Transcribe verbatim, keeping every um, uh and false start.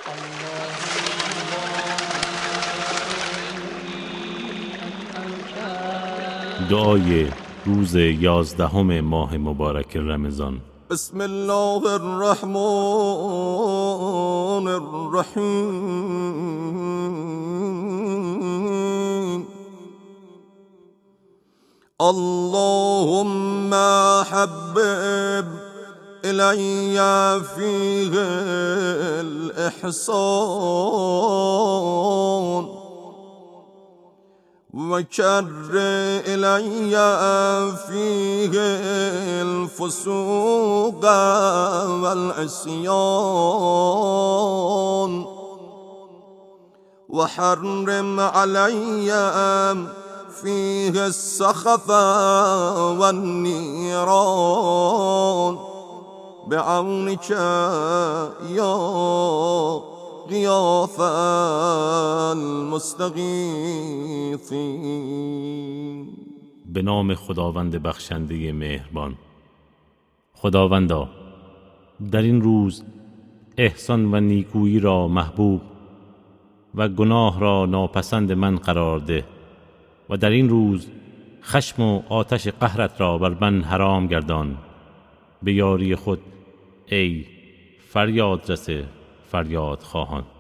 دعای روز یازدهم ماه مبارک رمضان. بسم الله الرحمن الرحیم. اللهم حبب إلي فيه الإحسان وكر إلي فيه الفسوق والعصيان وحرم علي فيه السخط والنيران بعونك يا غياث المستغيثين. به نام خداوند بخشنده مهربان. خداوندا، در این روز احسان و نیکویی را محبوب و گناه را ناپسند من قرار ده و در این روز خشم و آتش قهرت را بر من حرام گردان. به یاری خود ای فریاد رس فریاد خواهان.